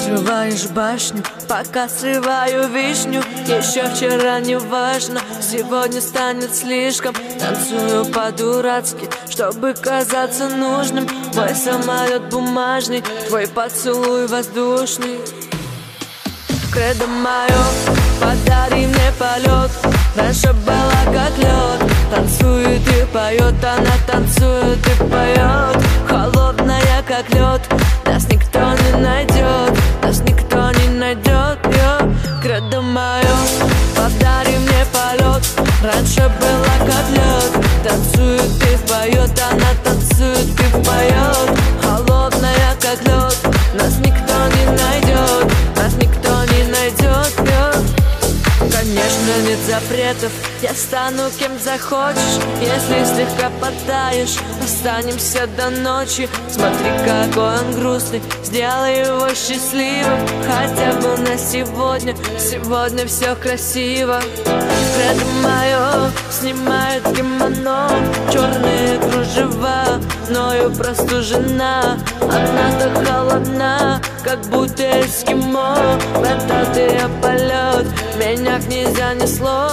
Взрываешь башню, пока срываю вишню. Еще вчера не важно, сегодня станет слишком. Танцую по-дурацки, чтобы казаться нужным. Мой самолет бумажный, твой поцелуй воздушный. Кредо мое, подари мне полет. Раньше была как лед. Танцует и поет, она танцует и поет. Холодная как лед, нас никто не найдет, нас никто не найдет. Кредо мое, подари мне полет. Раньше была как лед. Танцует и поет, она танцует и поет. Холодная как лед, нас никто не найдет, нас никто не найдет. Конечно, нет запретов, я стану кем захочешь. Если слегка потаешь, останемся до ночи. Смотри, какой он грустный, сделай его счастливым. Хотя бы на сегодня, сегодня все красиво. Кредо мое, снимает кимоно, черные кружева, мною простужена. Она так холодна, как будто эскимо. В этот ее полет меня князь занесло.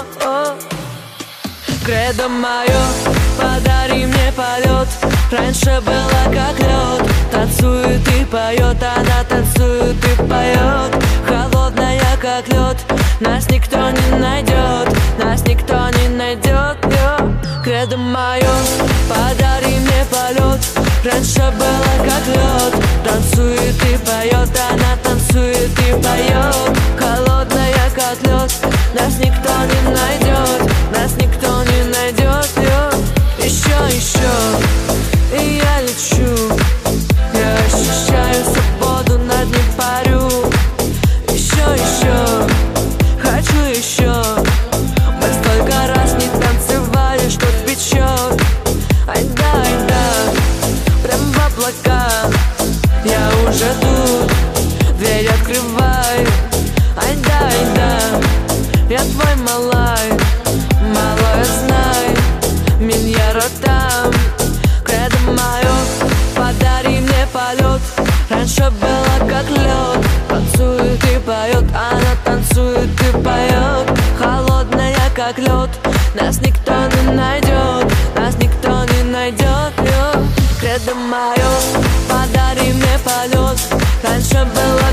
Кредо мое, подари мне полет. Раньше была как лед. Танцует и поет, она танцует и поет. Холодная как лед, нас никто не найдет, нас никто не найдет. Кредо мое, подари мне полет. Раньше была как лед. Танцует и поет, она танцует и поет. Холодная как лед, нас никто не найдет, нас никто не найдет. Еще, и я лечу. Я ощущаю свободу, над ним парю. Еще, хочу еще. Мы столько раз не танцевали, что печет. Ай да, прям в облака. Я уже тут, дверь открывай. Ай да, я твой малай. Малая знай, меня ротам. Кредо мое, подари мне полет. Раньше было как лед. Танцует и поет, она танцует и поет. Холодная как лед, нас никто не найдет, нас никто не найдет. Кредо мое, подари мне полет. Раньше было